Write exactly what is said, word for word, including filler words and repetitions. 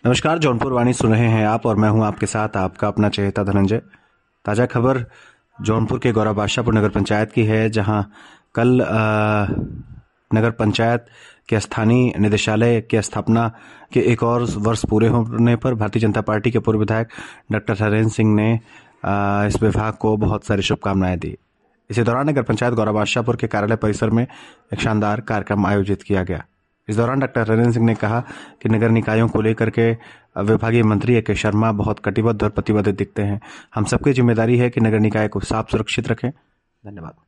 नमस्कार, जौनपुर वाणी सुन रहे हैं आप और मैं हूं आपके साथ आपका अपना चहेता धनंजय। ताज़ा खबर जौनपुर के गौरा बादशाहपुर नगर पंचायत की है, जहां कल आ, नगर पंचायत के स्थानीय निदेशालय की स्थापना के एक और वर्ष पूरे होने पर भारतीय जनता पार्टी के पूर्व विधायक डॉक्टर हरेंद्र सिंह ने आ, इस विभाग को बहुत सारी शुभकामनाएं दी। इसी दौरान नगर पंचायत गौरा बादशाहपुर के कार्यालय परिसर में एक शानदार कार्यक्रम आयोजित किया गया। इस दौरान डॉक्टर हरेंद्र सिंह ने कहा कि नगर निकायों को लेकर के विभागीय मंत्री ए के शर्मा बहुत कटिबद्ध और प्रतिबद्ध दिखते हैं। हम सबकी जिम्मेदारी है कि नगर निकाय को साफ सुरक्षित रखें। धन्यवाद।